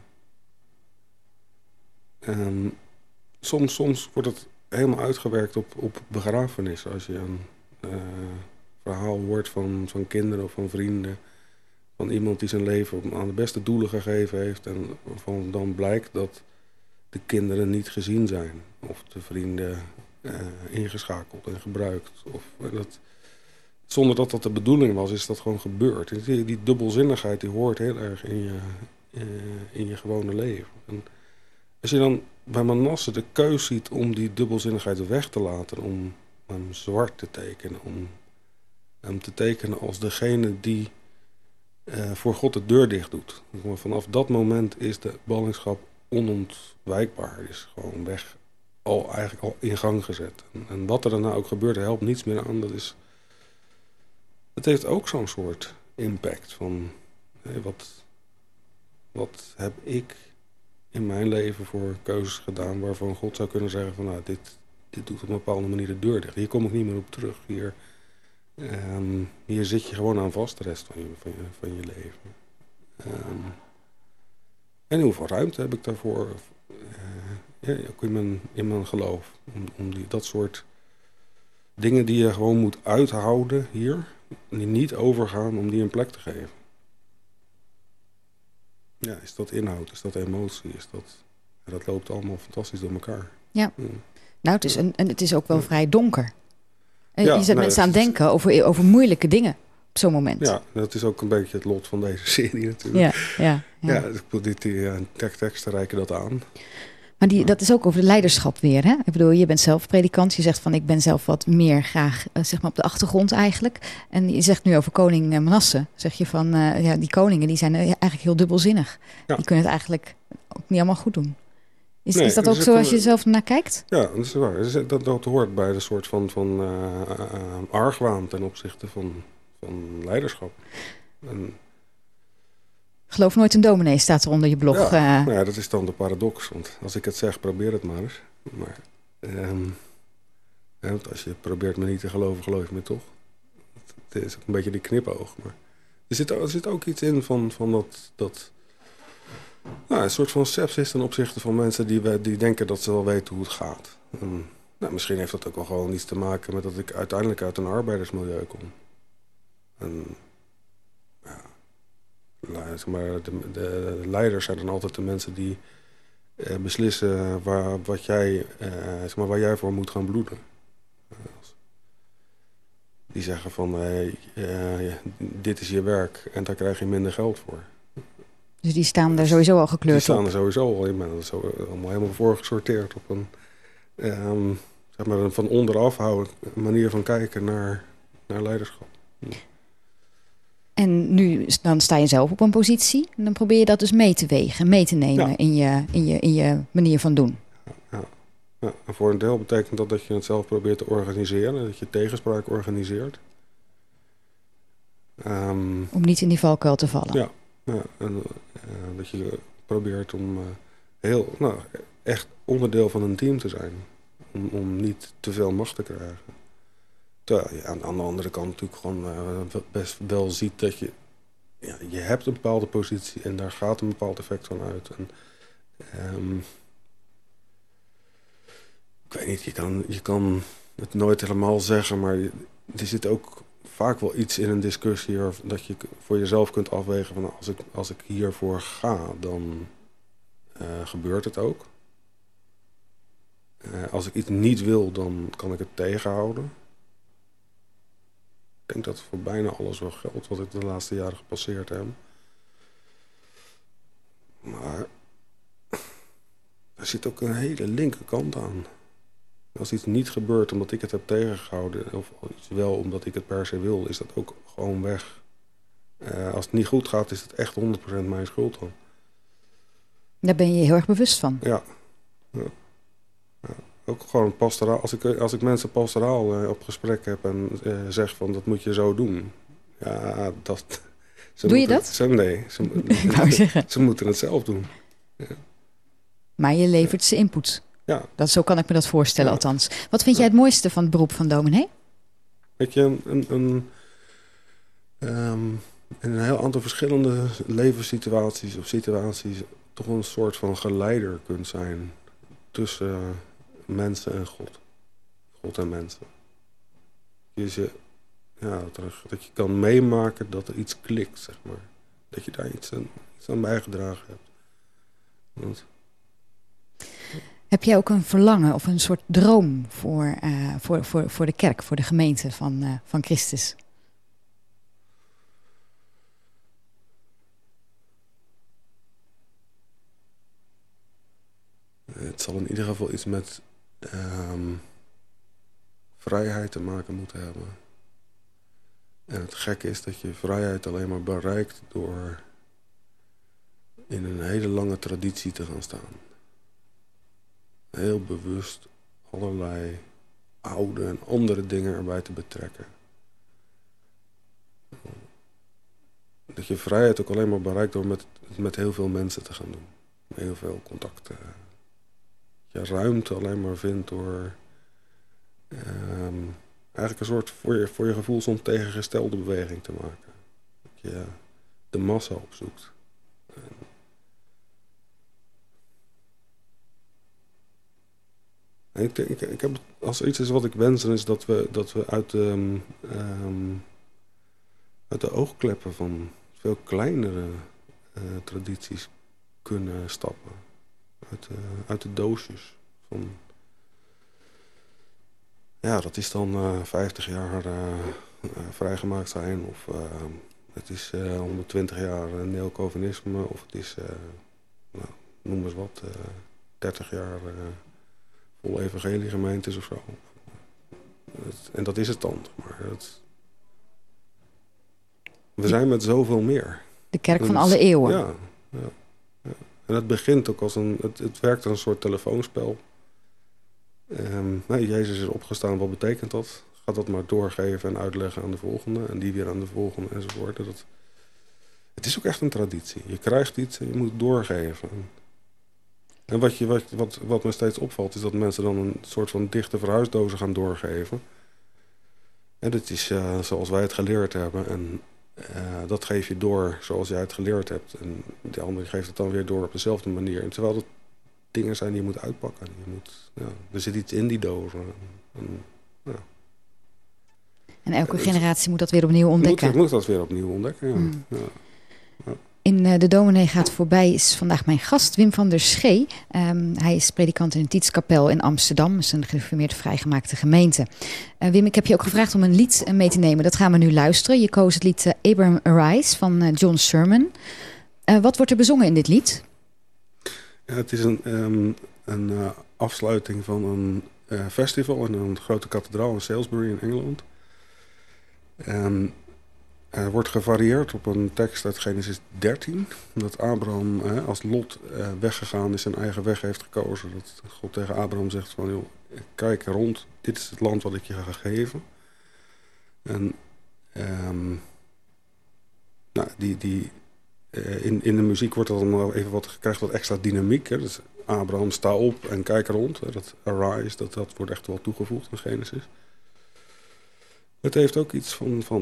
En soms wordt het helemaal uitgewerkt op begrafenissen. Als je een verhaal hoort van kinderen of van vrienden, van iemand die zijn leven aan de beste doelen gegeven heeft en waarvan dan blijkt dat de kinderen niet gezien zijn. Of de vrienden ingeschakeld en gebruikt. Zonder dat dat de bedoeling was, is dat gewoon gebeurd. Die dubbelzinnigheid die hoort heel erg in je gewone leven. En als je dan bij Manasse de keus ziet om die dubbelzinnigheid weg te laten, om hem zwart te tekenen, om hem te tekenen als degene die voor God de deur dicht doet. Vanaf dat moment is de ballingschap onontwijkbaar, is gewoon weg, eigenlijk al in gang gezet. En wat er daarna ook gebeurt, er helpt niets meer aan. Het heeft ook zo'n soort impact van wat heb ik in mijn leven voor keuzes gedaan waarvan God zou kunnen zeggen van dit doet op een bepaalde manier de deur dicht. Hier kom ik niet meer op terug. Hier zit je gewoon aan vast de rest van je leven. En hoeveel ruimte heb ik daarvoor? Ook in mijn geloof. Om dat soort dingen die je gewoon moet uithouden hier, die niet overgaan, om die een plek te geven. Ja, is dat inhoud? Is dat emotie? Dat loopt allemaal fantastisch door elkaar. Ja. Nou, het is ook wel vrij donker. Je zet mensen aan het denken over moeilijke dingen op zo'n moment. Ja, dat is ook een beetje het lot van deze serie natuurlijk. Ja, die teksten reiken dat aan. Maar dat is ook over de leiderschap weer, hè? Ik bedoel, je bent zelf predikant. Je zegt van, ik ben zelf wat meer graag zeg maar op de achtergrond eigenlijk. En je zegt nu over koning Manasse. Zeg je van, die koningen die zijn eigenlijk heel dubbelzinnig. Ja. Die kunnen het eigenlijk ook niet allemaal goed doen. Is dat ook zo als je zelf naar kijkt? Ja, dat is waar. Dat hoort bij de soort van argwaan ten opzichte van leiderschap. Geloof nooit een dominee, staat er onder je blog. Ja, dat is dan de paradox. Want als ik het zeg, probeer het maar eens. Maar want als je probeert me niet te geloven, geloof je me toch. Het is ook een beetje die knipoog. Maar er zit ook iets in van dat een soort van sepsis ten opzichte van mensen die denken dat ze wel weten hoe het gaat. En, misschien heeft dat ook wel gewoon iets te maken met dat ik uiteindelijk uit een arbeidersmilieu kom. En zeg maar, de leiders zijn dan altijd de mensen die beslissen waar jij voor moet gaan bloeden. Die zeggen van, dit is je werk en daar krijg je minder geld voor. Dus die staan daar sowieso al gekleurd op? Die staan er sowieso al in. Dat is allemaal helemaal voorgesorteerd op een zeg maar een van onderaf houden manier van kijken naar leiderschap. En nu dan sta je zelf op een positie en dan probeer je dat dus mee te wegen, mee te nemen in je manier van doen. Ja, en voor een deel betekent dat je het zelf probeert te organiseren. Dat je tegenspraak organiseert. Om niet in die valkuil te vallen. Ja, en dat je probeert om echt onderdeel van een team te zijn. Om niet te veel macht te krijgen. Terwijl je aan de andere kant natuurlijk gewoon best wel ziet dat je... Ja, je hebt een bepaalde positie en daar gaat een bepaald effect van uit. En, ik weet niet, je kan het nooit helemaal zeggen, maar er zit ook vaak wel iets in een discussie dat je voor jezelf kunt afwegen van als ik hiervoor ga, dan gebeurt het ook. Als ik iets niet wil, dan kan ik het tegenhouden. Ik denk dat voor bijna alles wel geldt wat ik de laatste jaren gepasseerd heb. Maar er zit ook een hele linkerkant aan. Als iets niet gebeurt omdat ik het heb tegengehouden, of iets wel omdat ik het per se wil, is dat ook gewoon weg. Als het niet goed gaat, is het echt 100% mijn schuld dan. Daar ben je heel erg bewust van. Ja. Ook gewoon pastoraal. Als ik mensen pastoraal op gesprek heb en zeg van dat moet je zo doen. Ja, dat... Doe je dat? Nee. Ik wou zeggen. Ze moeten het zelf doen. Ja. Maar je levert ze input. Ja. Zo kan ik me dat voorstellen althans. Wat vind jij het mooiste van het beroep van dominee? Dat je in een heel aantal verschillende levenssituaties of situaties toch een soort van geleider kunt zijn tussen mensen en God. God en mensen. Dat je kan meemaken dat er iets klikt, zeg maar. Dat je daar iets aan bijgedragen hebt. Heb jij ook een verlangen of een soort droom voor de kerk, voor de gemeente van Christus? Het zal in ieder geval iets met vrijheid te maken moeten hebben. En het gekke is dat je vrijheid alleen maar bereikt door in een hele lange traditie te gaan staan. Heel bewust allerlei oude en andere dingen erbij te betrekken. Dat je vrijheid ook alleen maar bereikt door met heel veel mensen te gaan doen. Heel veel contacten. Je ruimte alleen maar vindt door eigenlijk een soort voor je gevoel soms tegengestelde beweging te maken. Dat je de massa opzoekt. Ik heb, als er iets is wat ik wens, dan is dat we uit de oogkleppen van veel kleinere tradities kunnen stappen. Uit de doosjes. Dat is dan 50 jaar vrijgemaakt zijn. Of het is 120 jaar neocalvinisme. Of het is, noem eens wat, 30 jaar vol evangeliegemeentes of zo. En dat is het dan. Maar we zijn met zoveel meer. De kerk van alle eeuwen. Ja. En het begint ook als het werkt als een soort telefoonspel. Jezus is opgestaan, wat betekent dat? Ga dat maar doorgeven en uitleggen aan de volgende. En die weer aan de volgende enzovoort. Het is ook echt een traditie. Je krijgt iets en je moet het doorgeven. En wat me steeds opvalt is dat mensen dan een soort van dichte verhuisdozen gaan doorgeven. En dat is zoals wij het geleerd hebben. En dat geef je door zoals jij het geleerd hebt. En de ander geeft het dan weer door op dezelfde manier. En terwijl dat dingen zijn die je moet uitpakken. Er zit iets in die dozen. En elke generatie moet dat weer opnieuw ontdekken. Moet dat weer opnieuw ontdekken, ja. Ja. In De Dominee gaat voorbij is vandaag mijn gast Wim van der Schee. Hij is predikant in de Tietskapel in Amsterdam. Dat is een gereformeerde vrijgemaakte gemeente. Wim, ik heb je ook gevraagd om een lied mee te nemen. Dat gaan we nu luisteren. Je koos het lied Abraham Arise van John Sermon. Wat wordt er bezongen in dit lied? Ja, het is een afsluiting van een festival in een grote kathedraal in Salisbury in Engeland. Er wordt gevarieerd op een tekst uit Genesis 13. Dat Abraham, als Lot weggegaan is, zijn eigen weg heeft gekozen. Dat God tegen Abraham zegt van, joh, kijk rond, dit is het land wat ik je ga geven. En in de muziek wordt dat dan even krijgt wat extra dynamiek. Hè? Dus Abraham, sta op en kijk rond. Hè? Dat arise, dat wordt echt wel toegevoegd in Genesis. Het heeft ook iets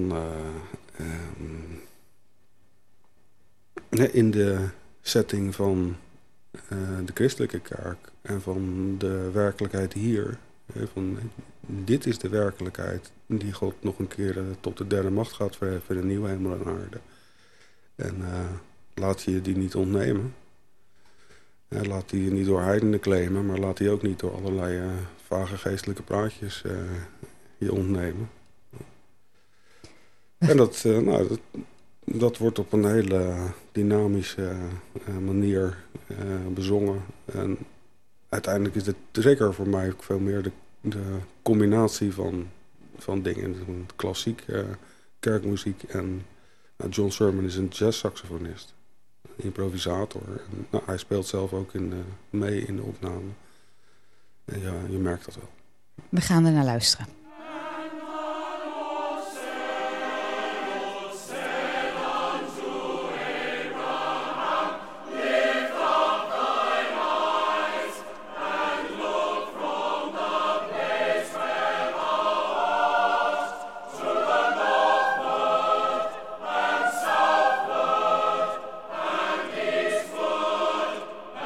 in de setting van de christelijke kerk en van de werkelijkheid hier. Dit is de werkelijkheid die God nog een keer tot de derde macht gaat verheffen in een nieuwe hemel en aarde. En laat je die niet ontnemen. Laat die je niet door heidenen claimen, maar laat die ook niet door allerlei vage geestelijke praatjes je ontnemen. En dat wordt op een hele dynamische manier bezongen. En uiteindelijk is het zeker voor mij ook veel meer de combinatie van dingen. Klassiek, kerkmuziek en John Sermon is een jazzsaxofonist. Een improvisator. En, hij speelt zelf ook mee in de opname. En ja, je merkt dat wel. We gaan er naar luisteren.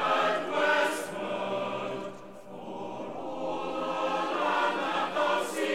See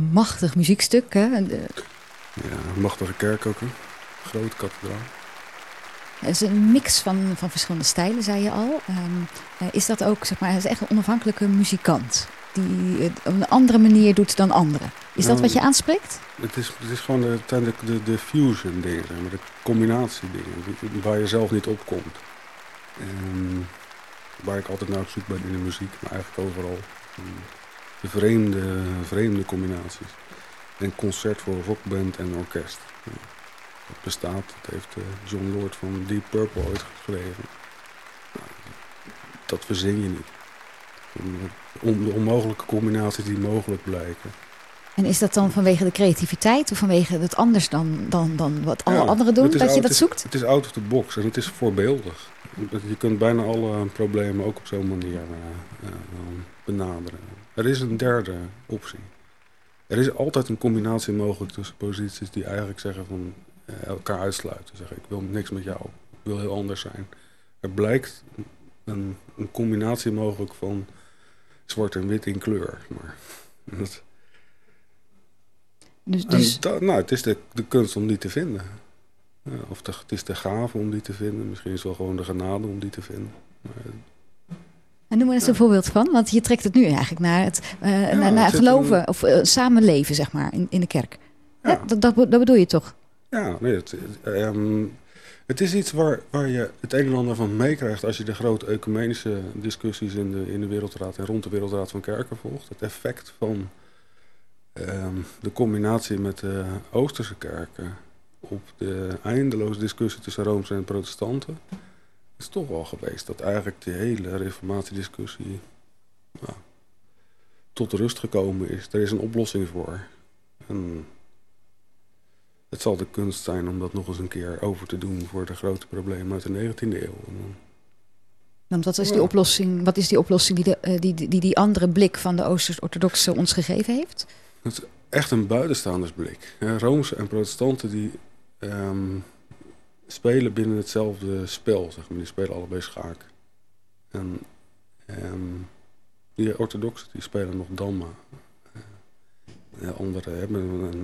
machtig muziekstuk. Hè? Ja, een machtige kerk ook, hè? Grote kathedraal. Het is een mix van verschillende stijlen, zei je al. Is dat ook, zeg maar, hij is echt een onafhankelijke muzikant die het op een andere manier doet dan anderen. Is dat wat je aanspreekt? Het is gewoon uiteindelijk de fusion dingen, zeg maar, de combinatie dingen, waar je zelf niet op komt. En waar ik altijd naar op zoek ben in de muziek, maar eigenlijk overal. De vreemde combinaties. Een concert voor rockband en orkest. Dat bestaat, dat heeft John Lord van Deep Purple ooit geschreven. Dat verzin je niet. De onmogelijke combinaties die mogelijk blijken. En is dat dan vanwege de creativiteit of vanwege het anders dan wat alle anderen doen, dat je dat zoekt? Het is out of the box en het is voorbeeldig. Je kunt bijna alle problemen ook op zo'n manier benaderen. Er is een derde optie. Er is altijd een combinatie mogelijk tussen posities die eigenlijk zeggen van elkaar uitsluiten. Zeggen ik wil niks met jou, ik wil heel anders zijn. Er blijkt een combinatie mogelijk van zwart en wit in kleur. Maar het is de kunst om die te vinden. Ja, of het is de gave om die te vinden. Misschien is het wel gewoon de genade om die te vinden. En noem maar eens een voorbeeld van. Want je trekt het nu eigenlijk naar het geloven of samenleven, zeg maar, in de kerk. Ja. Dat bedoel je toch? Ja, nee, het is iets waar je het een en ander van meekrijgt als je de grote ecumenische discussies in de Wereldraad en rond de Wereldraad van Kerken volgt. Het effect van de combinatie met de Oosterse kerken op de eindeloze discussie tussen Roomse en protestanten is toch wel geweest dat eigenlijk de hele reformatiediscussie tot rust gekomen is. Er is een oplossing voor. En het zal de kunst zijn om dat nog eens een keer over te doen voor de grote problemen uit de 19e eeuw. Want wat is die oplossing? Wat is die oplossing die andere blik van de Oosters-orthodoxe ons gegeven heeft? Het is echt een buitenstaandersblik. Roomse en protestanten die spelen binnen hetzelfde spel, zeg maar. Die spelen allebei schaak. En die orthodoxen die spelen nog damma. Anderen hebben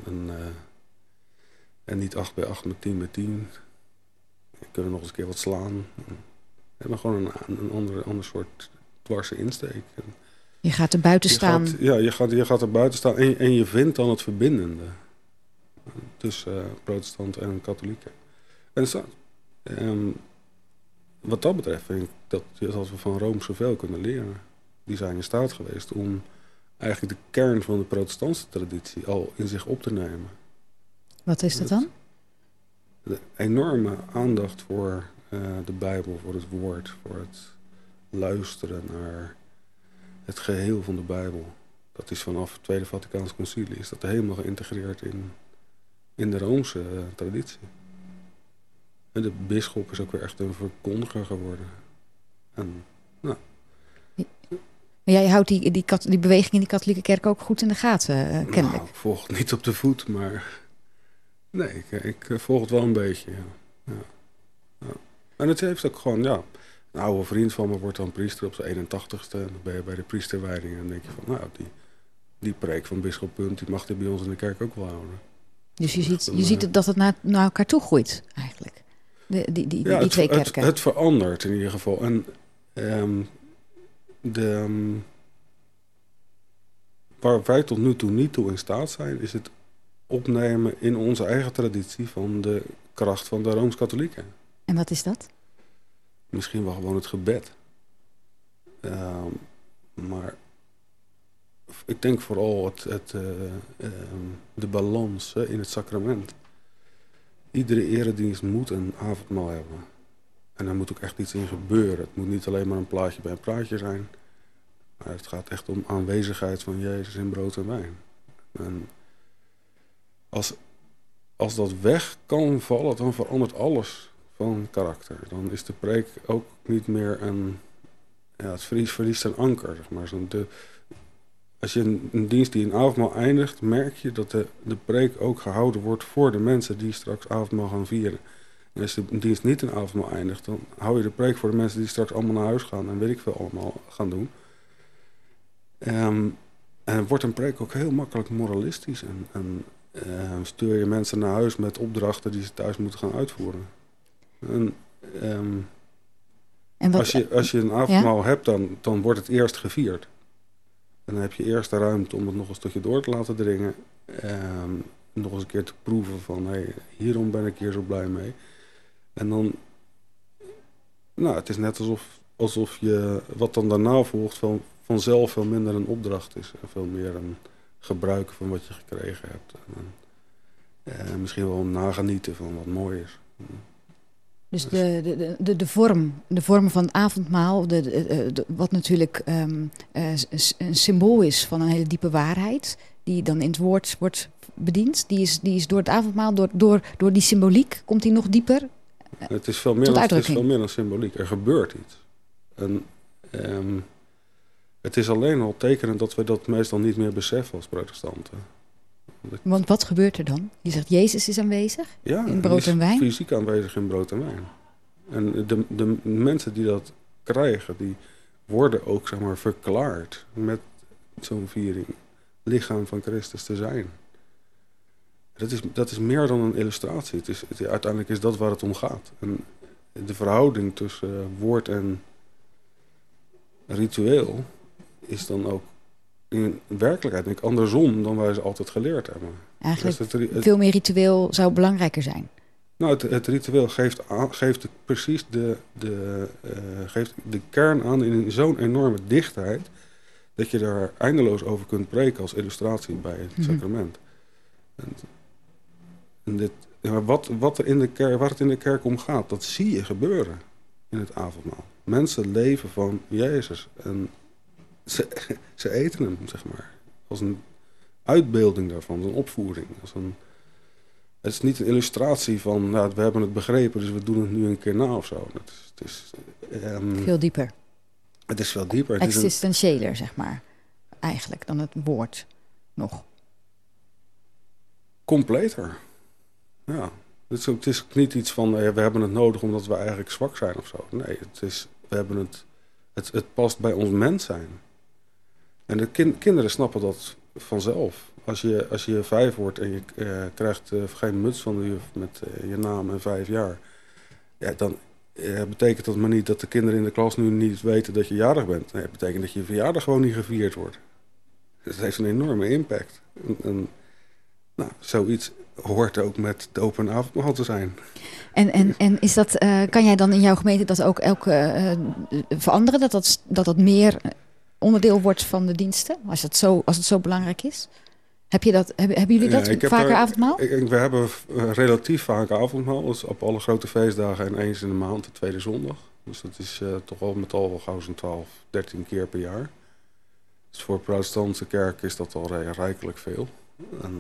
en niet 8 bij 8 met 10 bij 10. Die kunnen nog eens een keer wat slaan. Hebben gewoon een ander soort dwarse insteek. Je gaat er buiten staan. Je gaat er buiten staan en je vindt dan het verbindende tussen protestanten en katholieken. En wat dat betreft vind ik dat we van Rome zoveel kunnen leren. Die zijn in staat geweest om eigenlijk de kern van de protestantse traditie al in zich op te nemen. Wat is dat dan? De enorme aandacht voor de Bijbel, voor het woord, voor het luisteren naar het geheel van de Bijbel. Dat is vanaf het Tweede Vaticaans Concilie is dat helemaal geïntegreerd in de Roomse traditie. En de bisschop is ook weer echt een verkondiger geworden. En, nou. Maar jij houdt die beweging in die katholieke kerk ook goed in de gaten, kennelijk. Nou, ik volg het niet op de voet, maar nee, ik volg het wel een beetje, ja. En het heeft ook gewoon, een oude vriend van me wordt dan priester op zijn 81ste. En dan ben je bij de priesterwijding en dan denk je van, die preek van bisschop Punt, die mag hij bij ons in de kerk ook wel houden. Dus je ziet dat het naar elkaar toe groeit, eigenlijk. Die twee kerken. Het verandert in ieder geval. En waar wij tot nu toe niet toe in staat zijn, is het opnemen in onze eigen traditie van de kracht van de Rooms-Katholieken. En wat is dat? Misschien wel gewoon het gebed. Maar ik denk vooral de balans in het sacrament. Iedere eredienst moet een avondmaal hebben. En daar moet ook echt iets in gebeuren. Het moet niet alleen maar een plaatje bij een praatje zijn. Maar het gaat echt om aanwezigheid van Jezus in brood en wijn. En als dat weg kan vallen, dan verandert alles van karakter. Dan is de preek ook niet meer het verliest een anker, zeg maar. Als je een dienst die een avondmaal eindigt, merk je dat de preek ook gehouden wordt voor de mensen die straks avondmaal gaan vieren. En als een dienst niet een avondmaal eindigt, dan hou je de preek voor de mensen die straks allemaal naar huis gaan en weet ik veel allemaal gaan doen. En wordt een preek ook heel makkelijk moralistisch. En stuur je mensen naar huis met opdrachten die ze thuis moeten gaan uitvoeren. En als je een avondmaal hebt, dan wordt het eerst gevierd. En dan heb je eerst de ruimte om het nog een stukje door te laten dringen. Nog eens een keer te proeven van, hierom ben ik hier zo blij mee. En dan, het is net alsof je wat dan daarna volgt vanzelf veel minder een opdracht is. En veel meer een gebruik van wat je gekregen hebt. En misschien wel nagenieten van wat mooi is. Dus de vorm van het avondmaal, wat natuurlijk een symbool is van een hele diepe waarheid, die dan in het woord wordt bediend, die is door het avondmaal, door die symboliek, komt die nog dieper het is veel meer dan symboliek. Er gebeurt iets. En het is alleen al tekenend dat we dat meestal niet meer beseffen als protestanten. Want wat gebeurt er dan? Je zegt, Jezus is aanwezig in brood en wijn? Fysiek aanwezig in brood en wijn. En de mensen die dat krijgen, die worden ook, zeg maar, verklaard met zo'n viering lichaam van Christus te zijn. Dat is meer dan een illustratie. Uiteindelijk is dat waar het om gaat. En de verhouding tussen woord en ritueel is dan ook in werkelijkheid denk ik andersom dan wij ze altijd geleerd hebben. Eigenlijk veel meer ritueel zou belangrijker zijn. Nou, het ritueel geeft precies geeft de kern aan in zo'n enorme dichtheid dat je daar eindeloos over kunt preken als illustratie bij het sacrament. Waar het in de kerk om gaat, dat zie je gebeuren in het avondmaal. Mensen leven van Jezus en ze eten hem, zeg maar. Als een uitbeelding daarvan, een opvoering. Het is niet een illustratie van, we hebben het begrepen, dus we doen het nu een keer na of zo. Het is veel dieper. Het is veel dieper. Existentiëler, zeg maar, eigenlijk, dan het woord nog. Completer. Ja. Het is niet iets van, we hebben het nodig omdat we eigenlijk zwak zijn of zo. Nee, het past bij ons mens zijn. En de kinderen snappen dat vanzelf. Als je 5 wordt en je krijgt geen muts van de juf met je naam en 5 jaar. Ja, dan betekent dat maar niet dat de kinderen in de klas nu niet weten dat je jarig bent. Nee, het betekent dat je verjaardag gewoon niet gevierd wordt. Dus het heeft een enorme impact. Zoiets hoort ook met de open avondmaal te zijn. En is dat, kan jij dan in jouw gemeente dat ook veranderen? Dat meer onderdeel wordt van de diensten? Als het zo belangrijk is? Hebben jullie dat vaker avondmaal? We hebben relatief vaak avondmaal. Dus op alle grote feestdagen en eens in de maand, de tweede zondag. Dus dat is toch wel met al gauw zo'n 12, 13 keer per jaar. Dus voor de protestantse kerk is dat al rijkelijk veel. En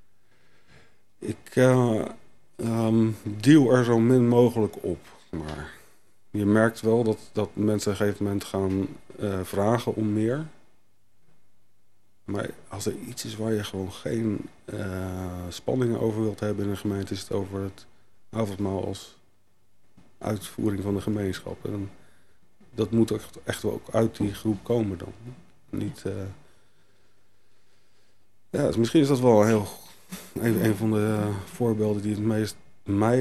ik duw er zo min mogelijk op. Maar je merkt wel dat mensen op een gegeven moment gaan vragen om meer. Maar als er iets is waar je gewoon geen spanningen over wilt hebben in een gemeente, is het over het avondmaal als uitvoering van de gemeenschap. En dat moet echt wel ook uit die groep komen dan. Niet, dus misschien is dat wel een van de voorbeelden die het meest mij